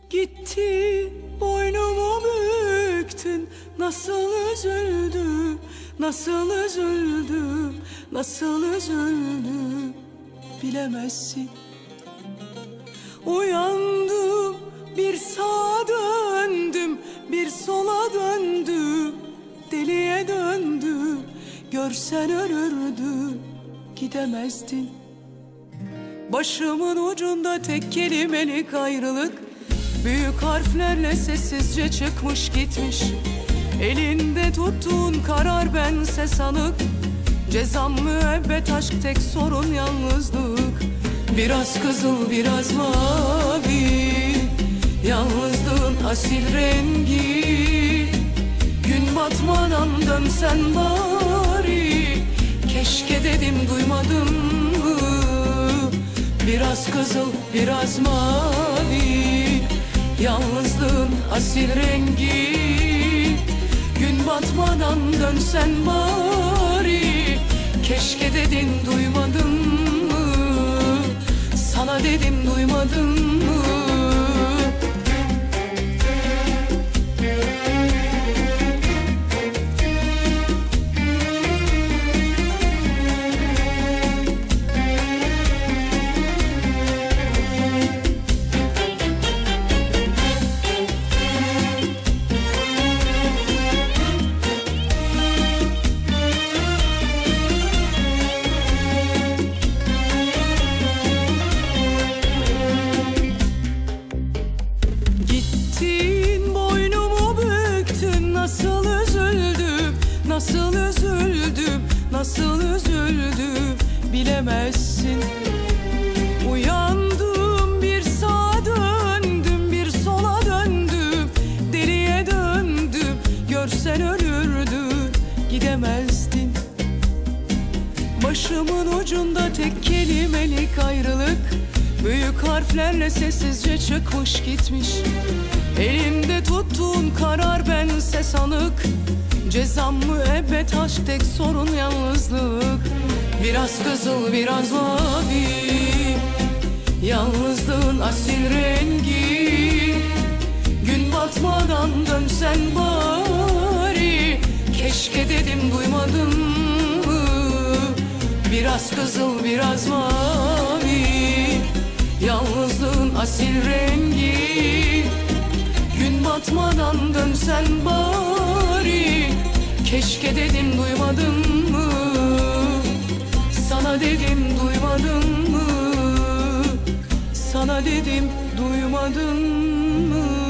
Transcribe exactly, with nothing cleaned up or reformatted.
Gitti boynumu büktün, nasıl üzüldüm, nasıl üzüldüm, nasıl üzüldüm bilemezsin. Uyandım, bir sağa döndüm, bir sola döndüm, deliye döndüm. Görsen ölürdün, gidemezdin. Başımın ucunda tek kelimelik ayrılık, büyük harflerle sessizce çıkmış gitmiş. Elinde tuttuğun karar bense sanık, cezam müebbet, aşk tek sorun yalnızlık. Biraz kızıl biraz mavi, yalnızlığın asil rengi. Gün batmadan dönsen bari, keşke dedim duymadın mı? Biraz kızıl biraz mavi, yalnızlığın asil rengi. Gün batmadan dönsen bari, keşke dedin duymadın mı? Sana dedim duymadın mı? Nasıl üzüldüm, nasıl üzüldüm bilemezsin. Uyandım, bir sağa döndüm, bir sola döndüm, deliye döndüm. Görsen ölürdün, gidemezdin. Başımın ucunda tek kelimelik ayrılık, büyük harflerle sessizce çıkmış gitmiş. Elimde tuttuğun karar bense sanık, cezam müebbet, aşk tek sorun yalnızlık. Biraz kızıl biraz mavi, yalnızlığın asil rengi. Gün batmadan dönsen bari, keşke dedim duymadın mı? Biraz kızıl biraz mavi, yalnızlığın asil rengi. Gün batmadan dönsen bari, keşke dedim duymadın mı? Sana dedim duymadın mı? Sana dedim duymadın mı?